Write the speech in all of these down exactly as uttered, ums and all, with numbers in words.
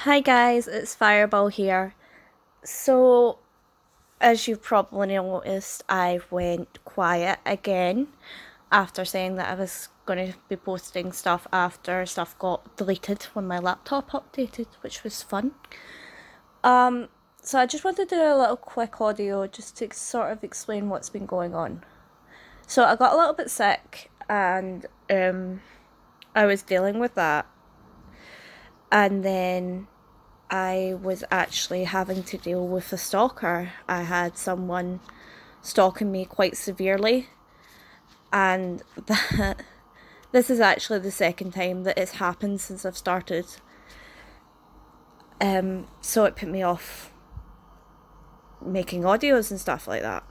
Hi guys, it's Fireball here. So, as you've probably noticed, I went quiet again after saying that I was going to be posting stuff after stuff got deleted when my laptop updated, which was fun. Um, so I just wanted to do a little quick audio just to sort of explain what's been going on. So I got a little bit sick and um, I was dealing with that, and then I was actually having to deal with a stalker. I had someone stalking me quite severely, and that this is actually the second time that it's happened since I've started. Um, so it put me off making audios and stuff like that.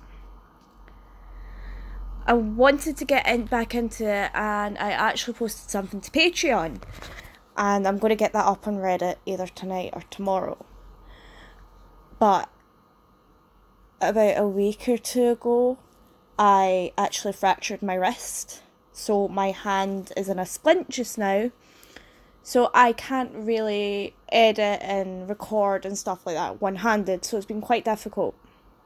I wanted to get in, back into it, and I actually posted something to Patreon, and I'm going to get that up on Reddit either tonight or tomorrow. But about a week or two ago, I actually fractured my wrist. So my hand is in a splint just now. So I can't really edit and record and stuff like that one handed. So it's been quite difficult.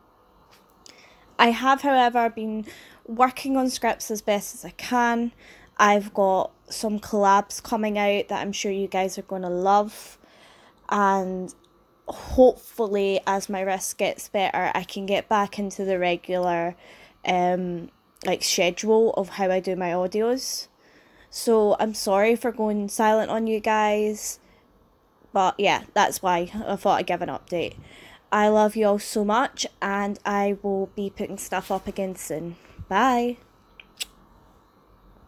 I have, however, been working on scripts as best as I can. I've got some collabs coming out that I'm sure you guys are going to love. And hopefully, as my wrist gets better, I can get back into the regular um like schedule of how I do my audios. So I'm sorry for going silent on you guys, but yeah, that's why I thought I'd give an update. I love you all so much, and I will be putting stuff up again soon. Bye.